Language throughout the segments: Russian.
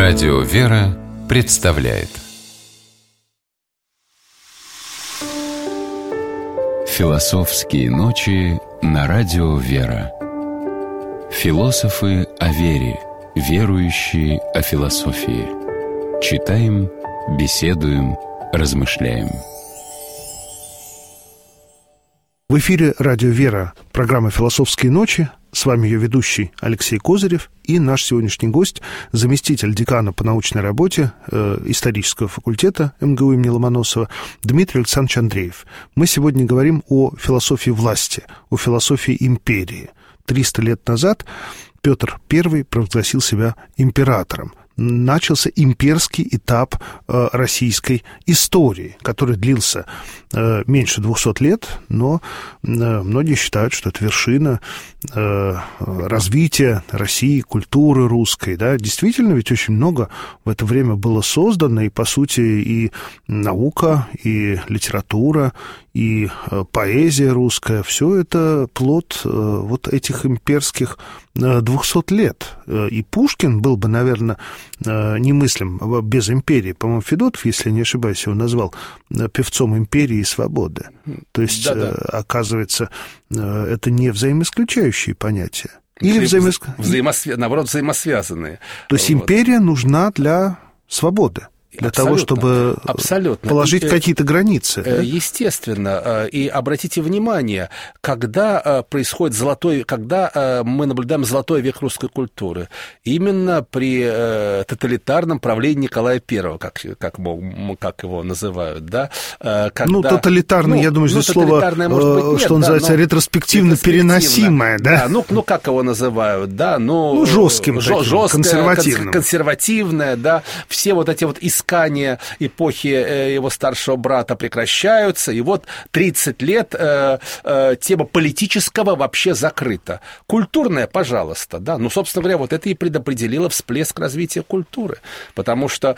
Радио «Вера» представляет Философские ночи на Радио «Вера». Философы о вере, верующие о философии. Читаем, беседуем, размышляем. В эфире Радио «Вера», программа «Философские ночи». С вами ее ведущий Алексей Козырев и наш сегодняшний гость, заместитель декана по научной работе исторического факультета МГУ имени Ломоносова Дмитрий Александрович Андреев. Мы сегодня говорим о философии власти, о философии империи. 300 лет назад Петр I провозгласил себя императором. Начался имперский этап российской истории, который длился меньше 200 лет, но многие считают, что это вершина развития России, культуры русской. Да? Действительно, ведь очень много в это время было создано, и, по сути, и наука, и литература, и поэзия русская. Все это плод вот этих имперских 200 лет. И Пушкин был бы, наверное, немыслим без империи. По-моему, Федотов, если не ошибаюсь, его назвал певцом империи и свободы. То есть, оказывается, это не взаимоисключающие понятия. Или наоборот, взаимосвязанные. То есть империя нужна для свободы. Для того, чтобы положить какие-то границы. Естественно. И обратите внимание, когда происходит когда мы наблюдаем золотой век русской культуры, именно при тоталитарном правлении Николая I, как его называют, да? Тоталитарный, я думаю, здесь слово, что называется, ретроспективно переносимое, да? Да, как его называют, да? Жестким, консервативное, да? Все вот эти вот искания эпохи его старшего брата прекращаются, и вот 30 лет тема политического вообще закрыта. Культурная, пожалуйста, да, собственно говоря, вот это и предопределило всплеск развития культуры, потому что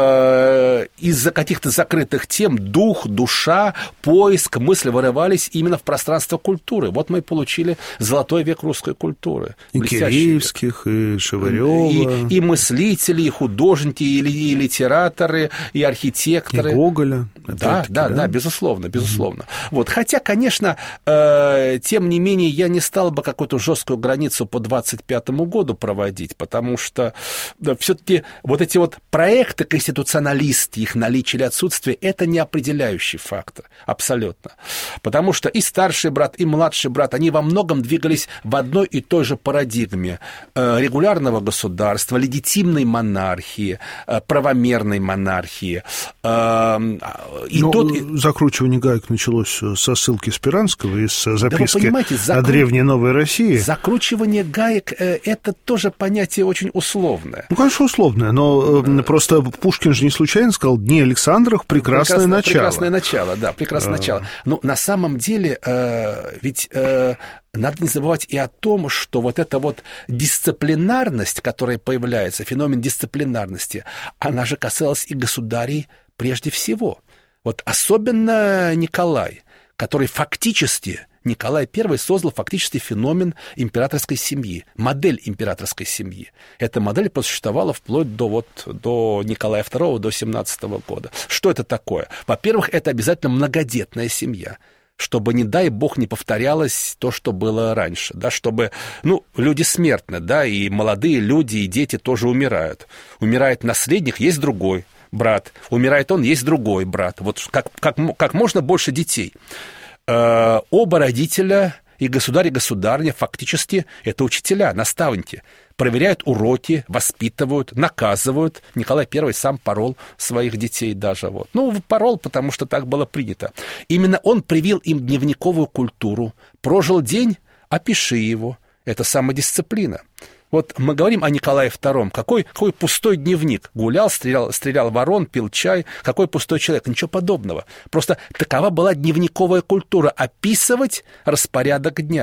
из-за каких-то закрытых тем дух, душа, поиск, мысли вырывались именно в пространство культуры. Вот мы и получили золотой век русской культуры. И Киреевских, и Шеварева. И мыслители, и художники, и литераторы, и архитекторы. И Гоголя. Да, безусловно. Вот. Хотя, конечно, тем не менее, я не стал бы какую-то жесткую границу по 25-му году проводить, потому что все-таки вот эти вот проекты конституционалисты, их наличие или отсутствие, это не определяющий фактор, абсолютно. Потому что и старший брат, и младший брат, они во многом двигались в одной и той же парадигме регулярного государства, легитимной монархии, правомерной монархии. Закручивание гаек началось со ссылки Спиранского из записки о древней Новой России. Закручивание гаек – это тоже понятие очень условное. Конечно, условное, но просто Пушкин же не случайно сказал «Дни Александров – прекрасное начало». Прекрасное начало, да, прекрасное начало. Но на самом деле ведь... Надо не забывать и о том, что вот эта вот дисциплинарность, которая появляется, феномен дисциплинарности, она же касалась и государей прежде всего. Вот особенно Николай, который фактически, Николай I создал фактически феномен императорской семьи, модель императорской семьи. Эта модель просуществовала вплоть до Николая II, до 17 года. Что это такое? Во-первых, это обязательно многодетная семья, чтобы, не дай бог, не повторялось то, что было раньше, да, чтобы, люди смертны, да, и молодые люди, и дети тоже умирают. Умирает наследник, есть другой брат, умирает он, есть другой брат. Вот как можно больше детей. Оба родителя, и государь, и государыня, фактически это учителя, наставники. Проверяют уроки, воспитывают, наказывают. Николай I сам порол своих детей даже. Порол, потому что так было принято. Именно он привил им дневниковую культуру. Прожил день, опиши его. Это самодисциплина. Вот мы говорим о Николае II. Какой пустой дневник. Гулял, стрелял ворон, пил чай. Какой пустой человек. Ничего подобного. Просто такова была дневниковая культура. Описывать распорядок дня.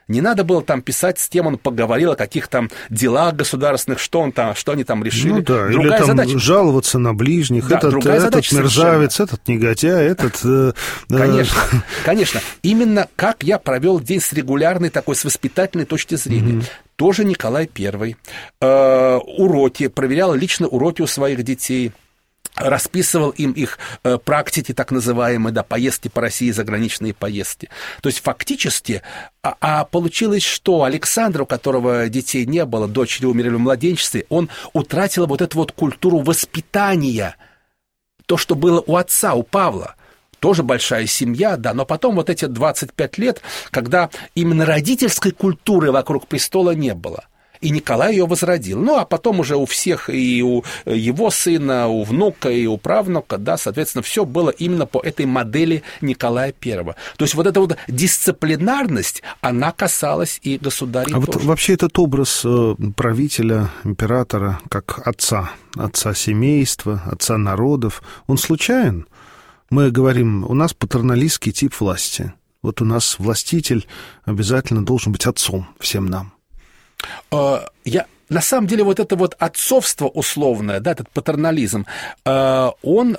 Не надо было там писать, с кем он поговорил, о каких там делах государственных, что они там решили. Ну да, другая или там задача. Жаловаться на ближних, Да, этот мерзавец, совершенно. Этот негодяй, этот... Конечно. Именно как я провел день с регулярной такой, с воспитательной точки зрения. Тоже Николай I. Уроки, проверял лично уроки у своих детей. Расписывал им их практики, так называемые, да, поездки по России, заграничные поездки. То есть фактически, получилось, что Александр, у которого детей не было, дочери умерли в младенчестве, он утратил вот эту вот культуру воспитания, то, что было у отца, у Павла. Тоже большая семья, да, но потом вот эти 25 лет, когда именно родительской культуры вокруг престола не было. И Николай ее возродил. Ну, а потом уже у всех, и у его сына, у внука, и у правнука, да, соответственно, все было именно по этой модели Николая I. То есть вот эта вот дисциплинарность, она касалась и государей тоже. Вот вообще этот образ правителя, императора, как отца семейства, отца народов, он случайен? Мы говорим, у нас патерналистский тип власти. Вот у нас властитель обязательно должен быть отцом всем нам. На самом деле вот это вот отцовство условное, да, этот патернализм, он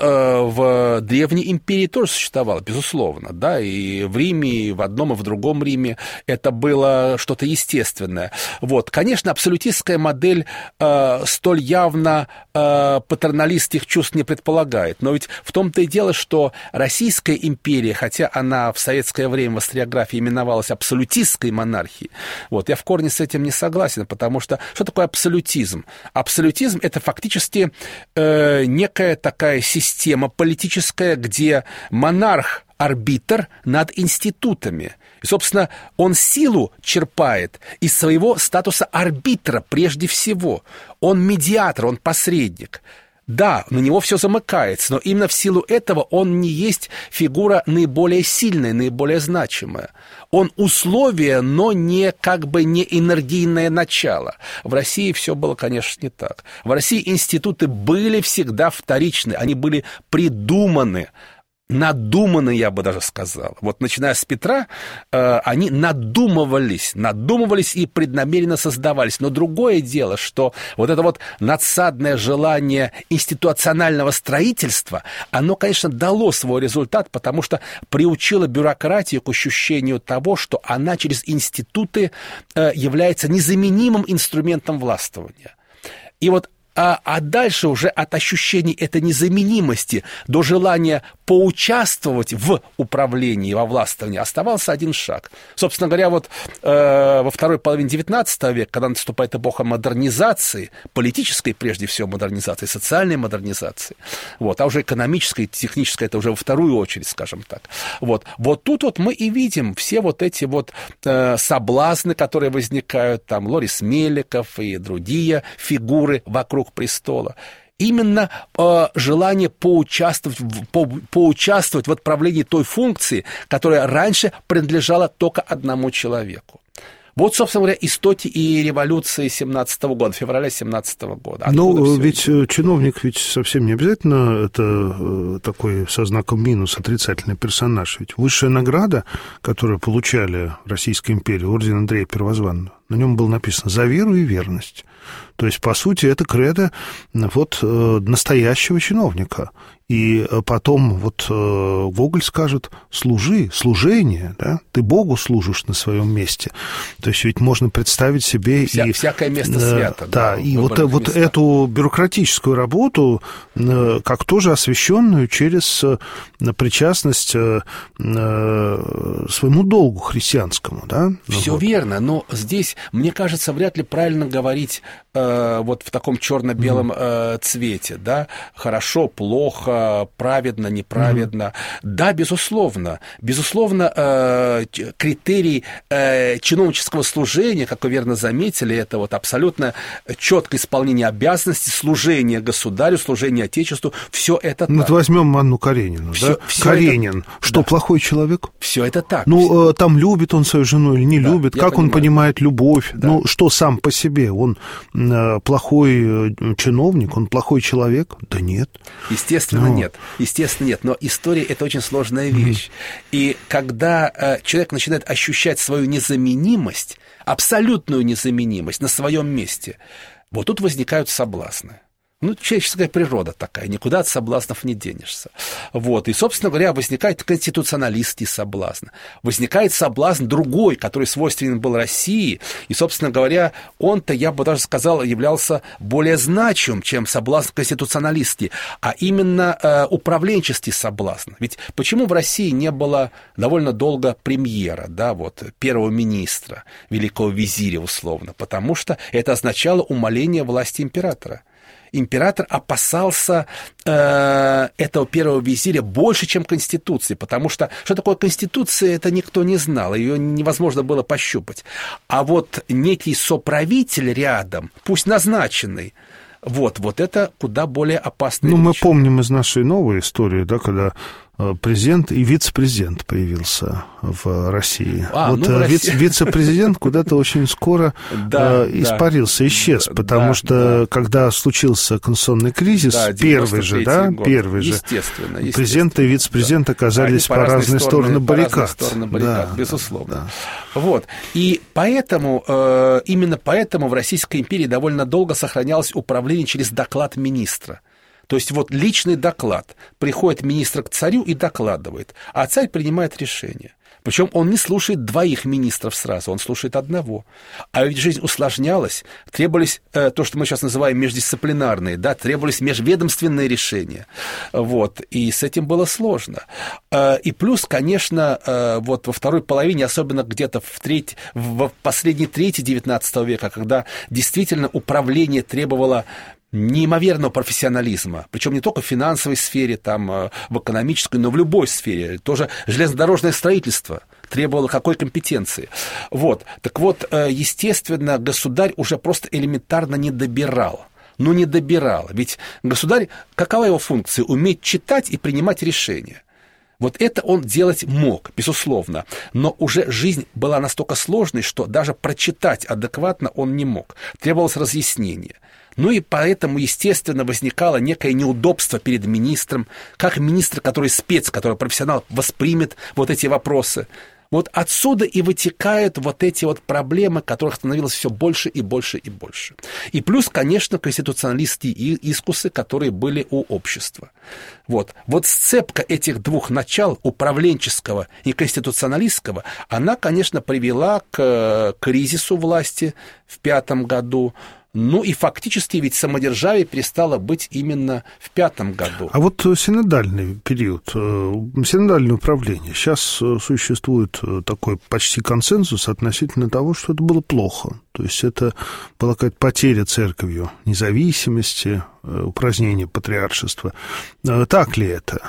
в Древней империи тоже существовал, безусловно, да, и в Риме, и в одном, и в другом Риме это было что-то естественное. Вот, конечно, абсолютистская модель столь явно патерналистских чувств не предполагает, но ведь в том-то и дело, что Российская империя, хотя она в советское время в историографии именовалась абсолютистской монархией, вот, я в корне с этим не согласен, потому что что такое абсолютизм? Абсолютизм – это фактически некая такая система политическая, где монарх – арбитр над институтами. И, собственно, он силу черпает из своего статуса арбитра прежде всего. Он медиатор, он посредник. Да, на него все замыкается, но именно в силу этого он не есть фигура наиболее сильная, наиболее значимая. Он условие, но не энергийное начало. В России все было, конечно, не так. В России институты были всегда вторичны, они были придуманы. Надуманные, я бы даже сказал. Вот начиная с Петра, они надумывались и преднамеренно создавались. Но другое дело, что вот это вот надсадное желание институционального строительства, оно, конечно, дало свой результат, потому что приучило бюрократию к ощущению того, что она через институты является незаменимым инструментом властвования. И вот а дальше уже от ощущений этой незаменимости до желания поучаствовать в управлении, во властвовании оставался один шаг. Собственно говоря, вот во второй половине XIX века, когда наступает эпоха модернизации, политической прежде всего модернизации, социальной модернизации, вот, а уже экономической, технической, это уже во вторую очередь, скажем так. Вот тут вот мы и видим все вот эти вот соблазны, которые возникают, там Лорис Меликов и другие фигуры вокруг престола. Именно желание поучаствовать в отправлении той функции, которая раньше принадлежала только одному человеку. Вот, собственно говоря, истоки и революции 17 года, февраля 17 года. Ну, ведь чиновник ведь совсем не обязательно это такой со знаком минус отрицательный персонаж. Ведь высшая награда, которую получали в Российской империи, орден Андрея Первозванного, на нем было написано «За веру и верность». То есть, по сути, это кредо вот настоящего чиновника. И потом вот Гоголь скажет служение, да? Ты Богу служишь на своем месте. То есть ведь можно представить себе... Всякое место свято. Да, и вот эту бюрократическую работу, как тоже освященную через причастность своему долгу христианскому. Да? Все верно, но здесь, мне кажется, вряд ли правильно говорить вот в таком черно-белом цвете. Да? Хорошо, плохо, праведно, неправедно. Да, безусловно. Безусловно, критерий чиновнического служения, как вы верно заметили, это вот абсолютно четкое исполнение обязанностей, служение государю, служение Отечеству. Все это так. Вот возьмем Анну Каренину. Все, да? Все Каренин. Это... Что, да. Плохой человек? Все это так. Ну, там любит он свою жену или не любит? Как он понимает любовь? Да. Ну, что сам по себе? Он плохой чиновник, он плохой человек? Да нет. Естественно, нет. Естественно, нет. Но история – это очень сложная вещь. И когда человек начинает ощущать свою незаменимость, абсолютную незаменимость на своем месте, вот тут возникают соблазны. Ну, человеческая природа такая, никуда от соблазнов не денешься. Вот. И, собственно говоря, возникает конституционалистский соблазн. Возникает соблазн другой, который свойственен был России. И, собственно говоря, он-то, я бы даже сказал, являлся более значимым, чем соблазн конституционалистский, а именно управленческий соблазн. Ведь почему в России не было довольно долго премьера, да, вот, первого министра, великого визиря, условно? Потому что это означало умаление власти императора. Император опасался этого первого визиря больше, чем Конституции, потому что такое Конституция, это никто не знал, ее невозможно было пощупать. А вот некий соправитель рядом, пусть назначенный, вот это куда более опасная вещь. Мы помним из нашей новой истории, да, когда президент и вице-президент появился в России. Вице-президент куда-то очень скоро испарился, исчез, потому что, когда случился конституционный кризис, первый же, президент и вице-президент оказались по разные стороны баррикад. Безусловно. Вот. И поэтому, именно поэтому в Российской империи довольно долго сохранялось управление через доклад министра. То есть вот личный доклад. Приходит министр к царю и докладывает, а царь принимает решение. Причем он не слушает двоих министров сразу, он слушает одного. А ведь жизнь усложнялась, требовались то, что мы сейчас называем междисциплинарные, да, требовались межведомственные решения. Вот, и с этим было сложно. И плюс, конечно, вот во второй половине, особенно где-то в последней трети XIX века, когда действительно управление требовало неимоверного профессионализма, причем не только в финансовой сфере, там, в экономической, но в любой сфере. Тоже железнодорожное строительство требовало какой компетенции. Вот. Так вот, естественно, государь уже просто элементарно не добирал. Не добирал. Ведь государь, какова его функция? Уметь читать и принимать решения. Вот это он делать мог, безусловно, но уже жизнь была настолько сложной, что даже прочитать адекватно он не мог. Требовалось разъяснение. И поэтому, естественно, возникало некое неудобство перед министром, как министр, который спец, который профессионал, воспримет вот эти вопросы. Вот отсюда и вытекают вот эти вот проблемы, которых становилось все больше и больше и больше. И плюс, конечно, конституционалистские искусы, которые были у общества. Вот сцепка этих двух начал, управленческого и конституционалистского, она, конечно, привела к кризису власти в 5 году. И фактически ведь самодержавие перестало быть именно в 5 году. А вот синодальный период, синодальное управление. Сейчас существует такой почти консенсус относительно того, что это было плохо. То есть это была какая-то потеря церковью независимости, упразднение патриаршества. Так ли это?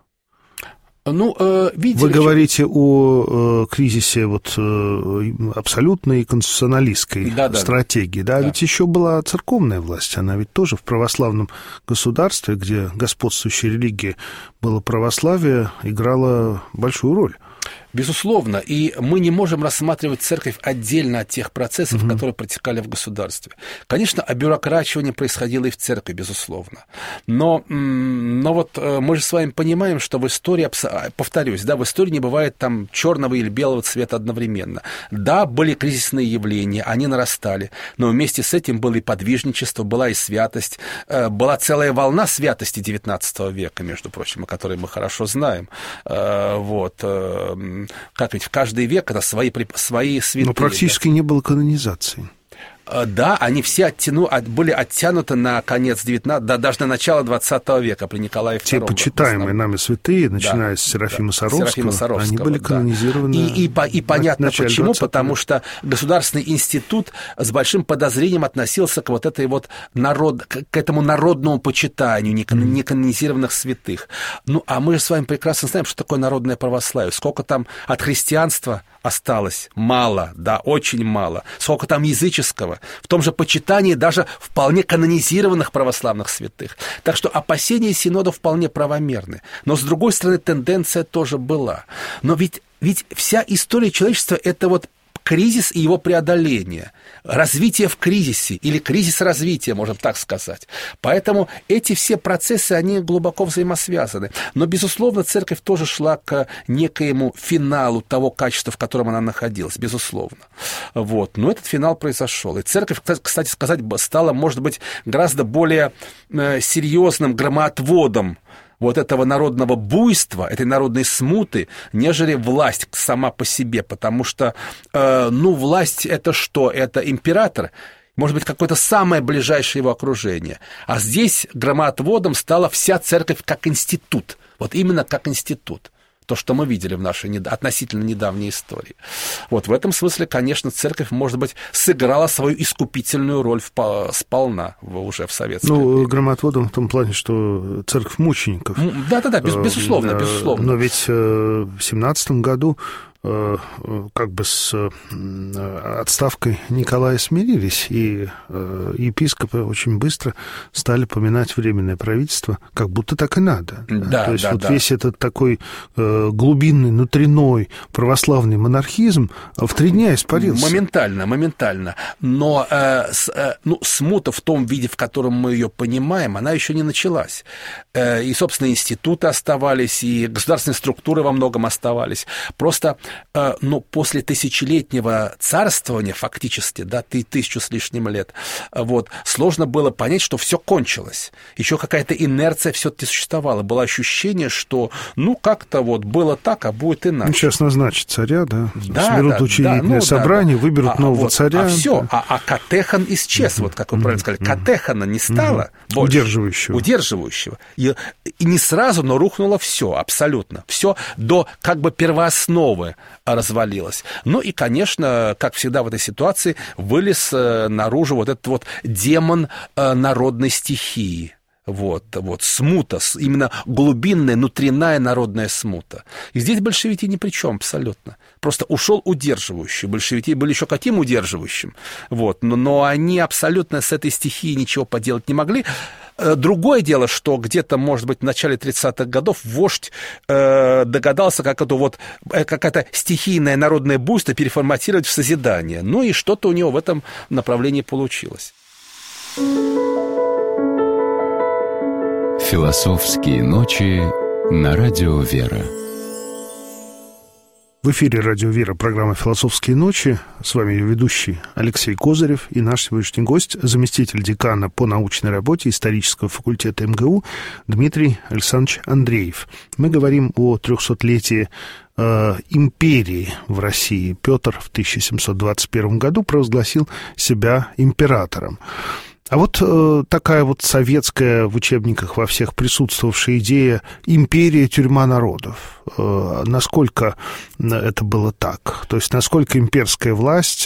Видите, вы говорите о кризисе абсолютной конституционалистской стратегии, да? Ведь еще была церковная власть, она ведь тоже в православном государстве, где господствующей религией было православие, играла большую роль. Безусловно, и мы не можем рассматривать церковь отдельно от тех процессов, которые протекали в государстве. Конечно, обюрокративание происходило и в церкви, безусловно. Но вот мы же с вами понимаем, что в истории, повторюсь, да, в истории не бывает там черного или белого цвета одновременно. Да, были кризисные явления, они нарастали, но вместе с этим было и подвижничество, была и святость, была целая волна святости XIX века, между прочим, о которой мы хорошо знаем. Как ведь в каждый век это свои святые. Но практически не было канонизации. Да, они все были оттянуты на конец 19, даже на начало 20 века при Николае II. Те почитаемые нами святые, начиная с Серафима Саровского, они были канонизированы. И понятно почему, потому что государственный институт с большим подозрением относился к вот этой вот к этому народному почитанию неканонизированных святых. А мы же с вами прекрасно знаем, что такое народное православие. Сколько там от христианства осталось? Мало, да, очень мало. Сколько там языческого? В том же почитании даже вполне канонизированных православных святых. Так что опасения синода вполне правомерны. Но, с другой стороны, тенденция тоже была. Но ведь вся история человечества – это вот кризис и его преодоление, развитие в кризисе или кризис развития, можно так сказать. Поэтому эти все процессы, они глубоко взаимосвязаны. Но, безусловно, церковь тоже шла к некоему финалу того качества, в котором она находилась, безусловно. Вот. Но этот финал произошел. И церковь, кстати сказать, стала, может быть, гораздо более серьезным громоотводом вот этого народного буйства, этой народной смуты, нежели власть сама по себе, потому что, власть — это что? Это император, может быть, какое-то самое ближайшее его окружение. А здесь громоотводом стала вся церковь как институт, вот именно как институт. То, что мы видели в нашей относительно недавней истории. Вот в этом смысле, конечно, церковь, может быть, сыграла свою искупительную роль сполна уже в советское время. Громоотводом в том плане, что церковь мучеников. Да-да-да, безусловно, безусловно. Но ведь в 17 году как бы с отставкой Николая смирились, и епископы очень быстро стали поминать Временное правительство, как будто так и надо. Да, то есть весь этот такой глубинный, внутренний православный монархизм в 3 дня испарился. Моментально. Но смута в том виде, в котором мы ее понимаем, она еще не началась. И, собственно, институты оставались, и государственные структуры во многом оставались. Просто после тысячелетнего царствования, фактически, да, 1000 с лишним лет, вот, сложно было понять, что все кончилось. Еще какая-то инерция все-таки существовала. Было ощущение, что, как-то вот было так, а будет иначе. Сейчас назначат царя, да? Соберут учредительное собрание, выберут нового царя. А Катехан исчез, вот как вы правильно сказали. Катехана не стало больше. Удерживающего. И не сразу, но рухнуло все, абсолютно. Все до как бы первоосновы развалилось. Ну и, конечно, как всегда в этой ситуации, вылез наружу вот этот вот демон народной стихии. Вот, смута, именно глубинная, внутренняя народная смута. И здесь большевики ни при чем абсолютно. Просто ушел удерживающий. Большевики были еще каким удерживающим? Вот, но они абсолютно с этой стихией ничего поделать не могли. Другое дело, что где-то, может быть, в начале 30-х годов вождь догадался, как это стихийное народное буйство переформатировать в созидание. Ну и что-то у него в этом направлении получилось. Философские ночи на радио «Вера». В эфире радио «Вера», программа «Философские ночи». С вами ее ведущий Алексей Козырев и наш сегодняшний гость, заместитель декана по научной работе исторического факультета МГУ Дмитрий Александрович Андреев. Мы говорим о 300-летии империи в России. Петр в 1721 году провозгласил себя императором. А вот такая вот советская в учебниках во всех присутствовавшая идея «империя, тюрьма народов». Насколько это было так? То есть насколько имперская власть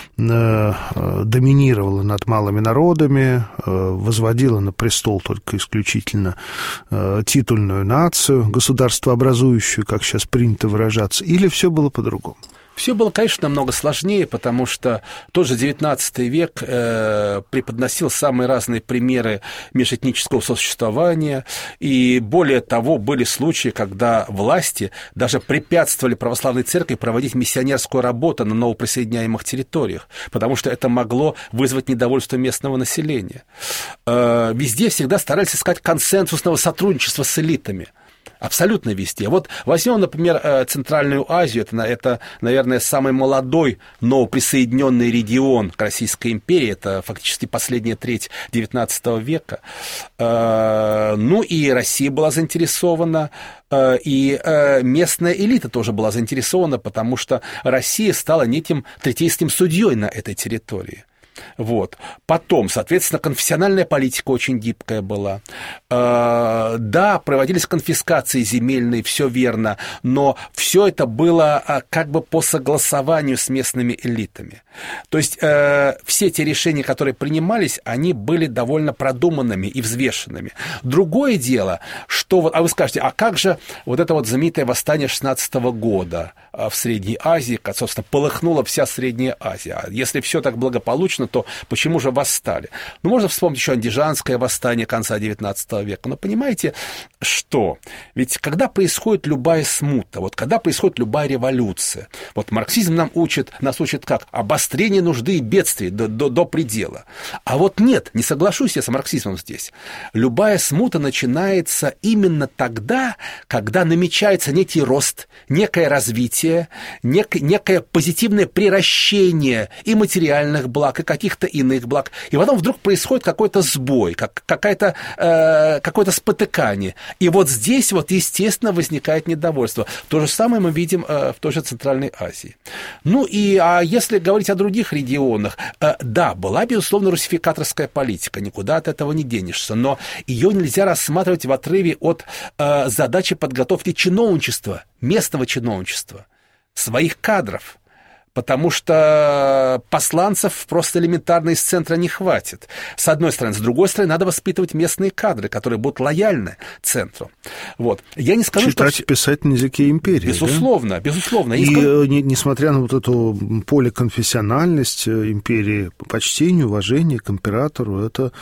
доминировала над малыми народами, возводила на престол только исключительно титульную нацию, государствообразующую, как сейчас принято выражаться, или все было по-другому? Все было, конечно, намного сложнее, потому что тот же XIX век преподносил самые разные примеры межэтнического сосуществования, и более того, были случаи, когда власти даже препятствовали православной церкви проводить миссионерскую работу на новоприсоединяемых территориях, потому что это могло вызвать недовольство местного населения. Везде всегда старались искать консенсусного сотрудничества с элитами. Абсолютно везде. Вот возьмем, например, Центральную Азию. Это, наверное, самый молодой новоприсоединенный регион к Российской империи. Это фактически последняя треть XIX века. Ну и Россия была заинтересована, и местная элита тоже была заинтересована, потому что Россия стала неким третейским судьей на этой территории. Вот. Потом, соответственно, конфессиональная политика очень гибкая была. Да, проводились конфискации земельные, все верно, но все это было как бы по согласованию с местными элитами. То есть все те решения, которые принимались, они были довольно продуманными и взвешенными. Другое дело, что... А вы скажете, а как же вот это вот знаменитое восстание 16 года в Средней Азии, как, собственно, полыхнула вся Средняя Азия? Если все так благополучно, то почему же восстали? Ну, можно вспомнить еще андижанское восстание конца XIX века. Но понимаете, что? Ведь когда происходит любая смута, вот когда происходит любая революция, вот марксизм нас учит как? Обострение нужды и бедствий до предела. А вот нет, не соглашусь я с марксизмом здесь. Любая смута начинается именно тогда, когда намечается некий рост, некое развитие, некое позитивное приращение и материальных благ, и каких-то иных благ. И потом вдруг происходит какой-то сбой, какое-то спотыкание. И вот здесь вот, естественно, возникает недовольство. То же самое мы видим в той же Центральной Азии. Ну и если говорить о других регионах, да, была, безусловно, русификаторская политика, никуда от этого не денешься, но ее нельзя рассматривать в отрыве от задачи подготовки чиновничества, местного чиновничества, своих кадров. Потому что посланцев просто элементарно из центра не хватит. С одной стороны. С другой стороны, надо воспитывать местные кадры, которые будут лояльны центру. Вот. Я не скажу, читать и писать на языке империи. Безусловно, да? Безусловно. И несмотря на вот эту полеконфессиональность империи, почтение, уважение к императору – это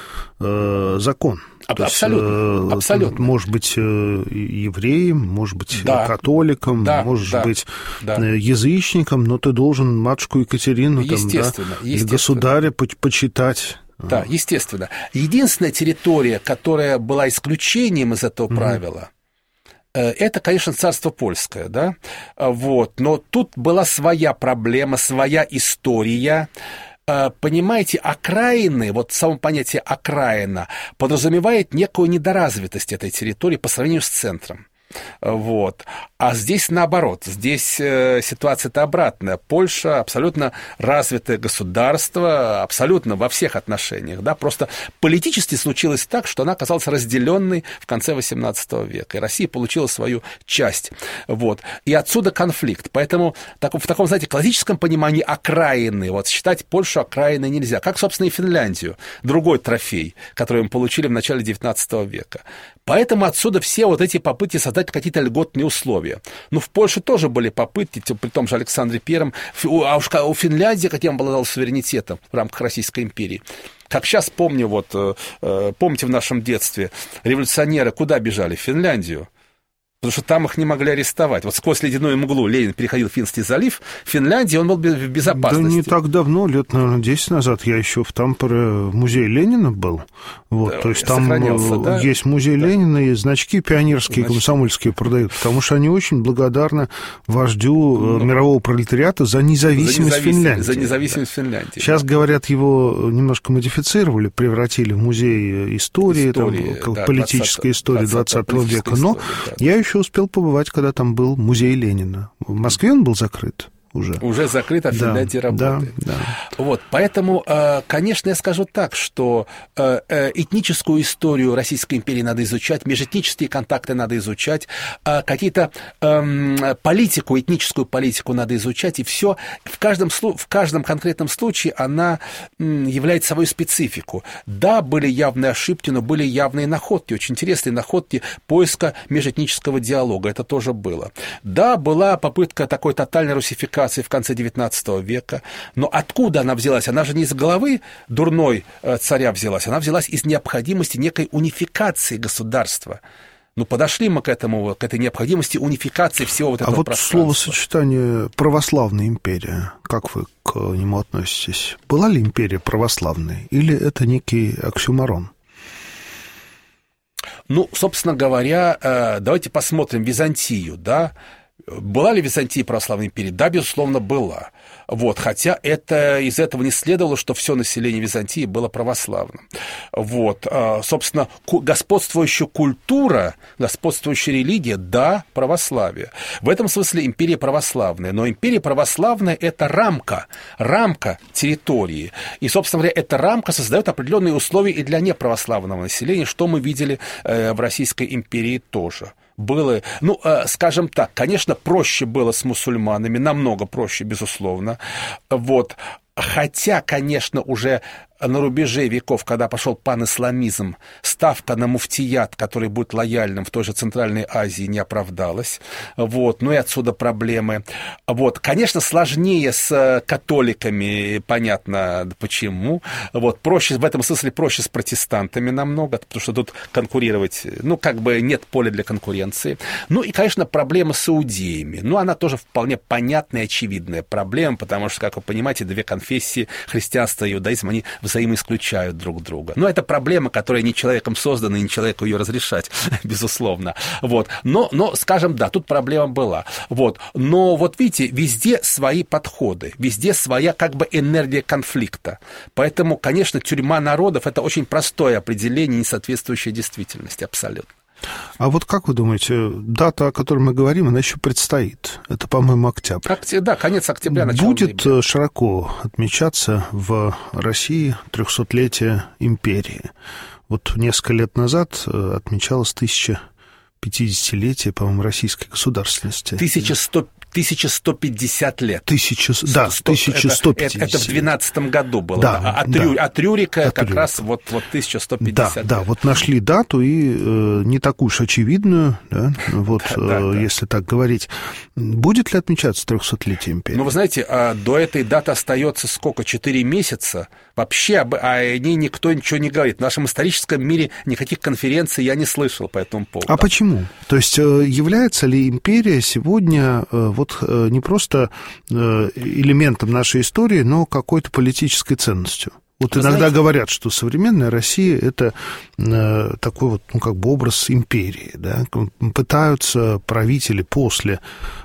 закон. Абсолютно. Абсолютно. Может быть евреем, может быть католиком, может быть язычником, но ты должен матушку Екатерину или государя почитать. Да, естественно. Единственная территория, которая была исключением из этого правила, это, конечно, царство польское, да, вот, но тут была своя проблема, своя история. Понимаете, окраины, вот само понятие окраина подразумевает некую недоразвитость этой территории по сравнению с центром. Вот. А здесь наоборот, здесь ситуация-то обратная. Польша абсолютно развитое государство, абсолютно во всех отношениях. Да? Просто политически случилось так, что она оказалась разделенной в конце XVIII века, и Россия получила свою часть. Вот. И отсюда конфликт. Поэтому в таком, знаете, классическом понимании окраины, вот, считать Польшу окраиной нельзя. Как, собственно, и Финляндию. Другой трофей, который мы получили в начале XIX века. Поэтому отсюда все вот эти попытки создать какие-то льготные условия. Но в Польше тоже были попытки, при том же Александре I, а уж у Финляндии, хотя он обладал суверенитетом в рамках Российской империи. Как сейчас помню, вот, помните в нашем детстве, революционеры куда бежали? В Финляндию. Потому что там их не могли арестовать. Вот сквозь ледяную мглу Ленин переходил Финский залив. В Финляндии он был в безопасности. Да не так давно, лет, наверное, 10 назад, я еще в Тампере в музее Ленина был. Вот, да, то есть там есть музей Ленина, и значки пионерские, комсомольские продают, потому что они очень благодарны вождю мирового пролетариата за независимость Финляндии. За независимость Финляндии. Сейчас, говорят, его немножко модифицировали, превратили в музей истории политической истории 20 века. Но я еще успел побывать, когда там был музей Ленина. В Москве он был закрыт уже. Уже закрыт, а в Финляндии работает. Да. Вот, поэтому, конечно, я скажу так, что этническую историю Российской империи надо изучать, межэтнические контакты надо изучать, какие-то политику, этническую политику надо изучать, и все в каждом конкретном случае она являет собой специфику. Да, были явные ошибки, но были явные находки, очень интересные находки поиска межэтнического диалога, это тоже было. Да, была попытка такой тотальной русификации в конце XIX века. Но откуда она взялась? Она же не из головы дурной царя взялась, она взялась из необходимости некой унификации государства. Ну, подошли мы к этой необходимости унификации всего вот этого пространства. А вот словосочетание «православная империя», как вы к нему относитесь? Была ли империя православной или это некий оксюморон? Ну, собственно говоря, давайте посмотрим Византию, да? Была ли Византия православной империей? Да, безусловно, была. Вот, хотя из этого не следовало, что все население Византии было православным. Вот, собственно, господствующая культура, господствующая религия, да, православие. В этом смысле империя православная. Но империя православная – это рамка территории. И, собственно говоря, эта рамка создает определенные условия и для неправославного населения, что мы видели в Российской империи тоже. Было, скажем так, конечно, проще было с мусульманами, намного проще, безусловно. Вот. Хотя, конечно, уже на рубеже веков, когда пошел панисламизм, ставка на муфтият, который будет лояльным в той же Центральной Азии, не оправдалась. Вот. Ну и отсюда проблемы. Вот. Конечно, сложнее с католиками, понятно почему. Вот. Проще, в этом смысле проще с протестантами намного, потому что тут конкурировать, ну, как бы нет поля для конкуренции. Ну и, конечно, проблема с иудеями. Ну, она тоже вполне понятная и очевидная проблема, потому что, как вы понимаете, две конфессии, христианство и иудаизм, они взаимоисключают друг друга. Но это проблема, которая не человеком создана, и не человеку ее разрешать, безусловно. Вот. Но, скажем, да, тут проблема была. Вот. Но вот видите, везде свои подходы, везде своя как бы энергия конфликта. Поэтому, конечно, тюрьма народов – это очень простое определение, не соответствующее действительности абсолютно. А вот как вы думаете, дата, о которой мы говорим, она еще предстоит? Это, по-моему, октябрь. Да, конец октября, начало будет ноября. Широко отмечаться в России 300-летие империи. Вот несколько лет назад отмечалось 1050-летие, по-моему, российской государственности. 1150 лет. 1150. Это в 12 году было. Да, от Рюрика от как Рюрика. раз вот 1150 лет. Да, вот нашли дату, и не такую уж очевидную, да, вот, если так говорить. Будет ли отмечаться 300-летие империи? Ну, вы знаете, до этой даты остается сколько? 4 месяца. Вообще о ней никто ничего не говорит. В нашем историческом мире никаких конференций я не слышал по этому поводу. А почему? То есть является ли империя сегодня вот не просто элементом нашей истории, но какой-то политической ценностью? Вот Вы иногда знаете, говорят, что современная Россия – это такой вот, ну, как бы образ империи, да? Пытаются правители после,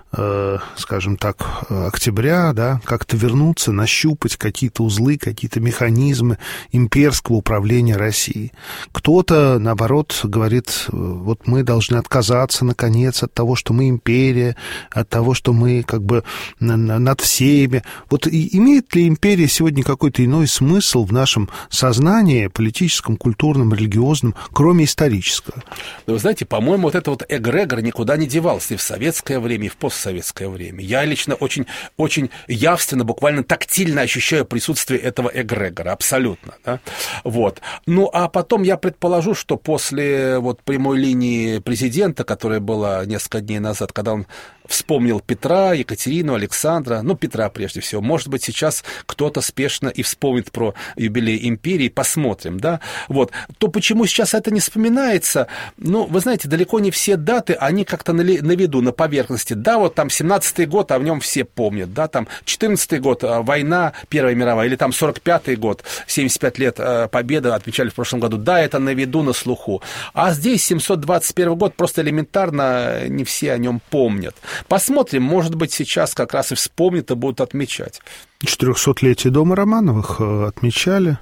скажем так, октября, да, как-то вернуться, нащупать какие-то узлы, какие-то механизмы имперского управления Россией. Кто-то, наоборот, говорит, вот мы должны отказаться, наконец, от того, что мы империя, от того, что мы как бы над всеми. Вот имеет ли империя сегодня какой-то иной смысл в нашем сознании, политическом, культурном, религиозном, кроме исторического? Да вы знаете, по-моему, вот это вот эгрегор никуда не девался и в советское время, и в постсоветское время. Я лично очень, очень явственно, буквально тактильно ощущаю присутствие этого эгрегора, абсолютно. Да? Вот. Ну, а потом я предположу, что после вот прямой линии президента, которая была несколько дней назад, когда он вспомнил Петра, Екатерину, Александра, ну, Петра прежде всего, может быть, сейчас кто-то спешно и вспомнит про юбилей империи, посмотрим, да, вот, то почему сейчас это не вспоминается? Ну, вы знаете, далеко не все даты, они как-то на виду, на поверхности, да, вот там 17-й год, а в нем все помнят, да, там 14-й год, война Первая мировая, или там 45-й год, 75 лет победы отмечали в прошлом году, да, это на виду, на слуху, а здесь 721 год, просто элементарно не все о нем помнят. Посмотрим, может быть, сейчас как раз и вспомнят и будут отмечать. 400-летие дома Романовых отмечали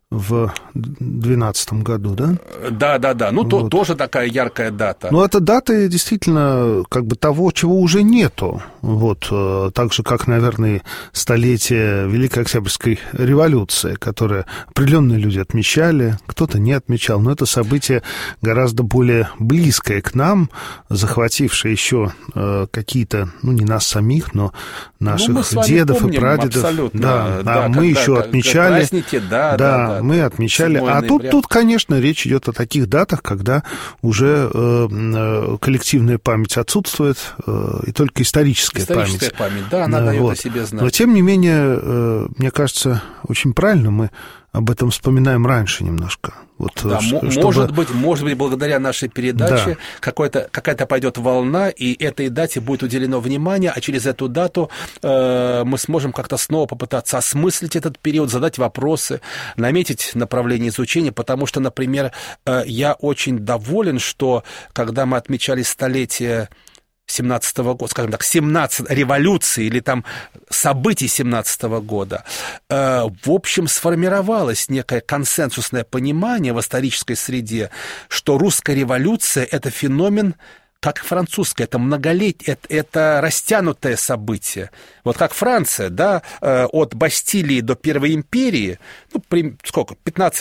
в 2012 году, да? Да. Ну, вот. Тоже такая яркая дата. Ну, это дата действительно как бы того, чего уже нету. Вот, так же, как, наверное, столетие Великой Октябрьской революции, которое определенные люди отмечали, кто-то не отмечал. Но это событие гораздо более близкое к нам, захватившее еще какие-то, ну, не нас самих, но наших дедов и прадедов. Абсолютно. Да, мы еще отмечали. Праздники, мы отмечали. А тут, конечно, речь идет о таких датах, когда уже коллективная память отсутствует, и только историческая память. Да, она дает о себе знать. Но, тем не менее, мне кажется, очень правильно мы об этом вспоминаем раньше немножко. Вот, да, может быть, благодаря нашей передаче какая-то пойдет волна, и этой дате будет уделено внимание, а через эту дату мы сможем как-то снова попытаться осмыслить этот период, задать вопросы, наметить направление изучения, потому что, например, я очень доволен, что когда мы отмечали столетие 17-го года, скажем так, 17 революции или там событий 17-го года, в общем, сформировалось некое консенсусное понимание в исторической среде, что русская революция – это феномен, как и французская, это многолетие, это растянутое событие. Вот как Франция, да, от Бастилии до Первой империи, ну, сколько, 15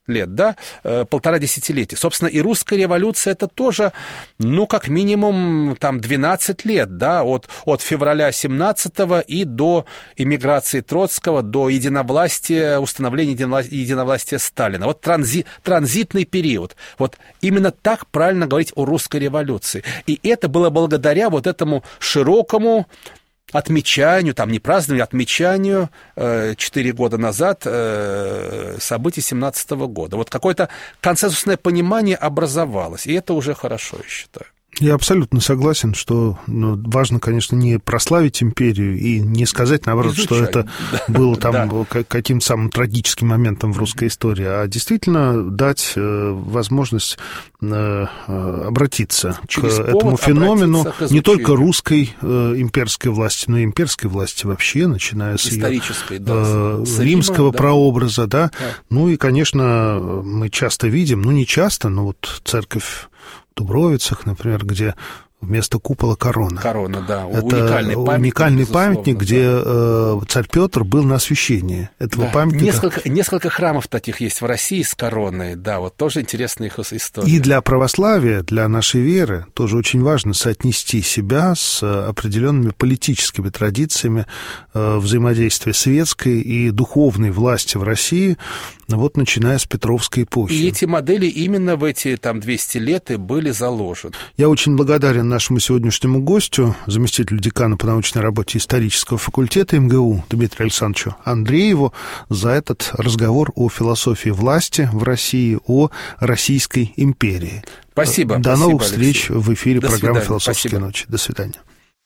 лет, да, 1,5 десятилетия. Собственно, и русская революция — это тоже, как минимум, 12 лет, да, от февраля 17-го и до эмиграции Троцкого, до установления единовластия Сталина. Вот транзитный период. Вот именно так правильно говорить о русской революции. И это было благодаря вот этому широкому отмечанию, не празднованию, отмечанию 4 года назад событий 17-го года. Вот какое-то консенсусное понимание образовалось, и это уже хорошо, я считаю. Я абсолютно согласен, что важно, конечно, не прославить империю и не сказать, наоборот, что это было каким-то самым трагическим моментом в русской истории, а действительно дать возможность обратиться к этому феномену не только русской имперской власти, но и имперской власти вообще, начиная с римского прообраза, да. Ну и, конечно, мы часто видим, не часто, но вот церковь в Дубровицах, например, где вместо купола корона. Корона, да. Это уникальный памятник, где царь Петр был на освящении этого памятника. Несколько храмов таких есть в России с короной, да, вот тоже интересная их история. И для православия, для нашей веры тоже очень важно соотнести себя с определенными политическими традициями взаимодействия светской и духовной власти в России, начиная с Петровской эпохи. И эти модели именно в эти 200 лет и были заложены. Я очень благодарен нашему сегодняшнему гостю, заместителю декана по научной работе исторического факультета МГУ Дмитрию Александровичу Андрееву за этот разговор о философии власти в России, о Российской империи. Спасибо. До новых встреч в эфире программы «Философские ночи». До свидания.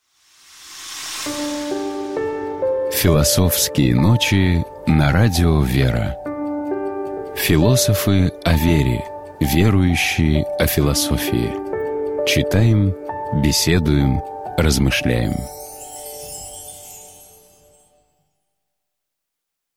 «Философские ночи» на радио «Вера». Философы о вере, верующие о философии. Читаем, беседуем, размышляем.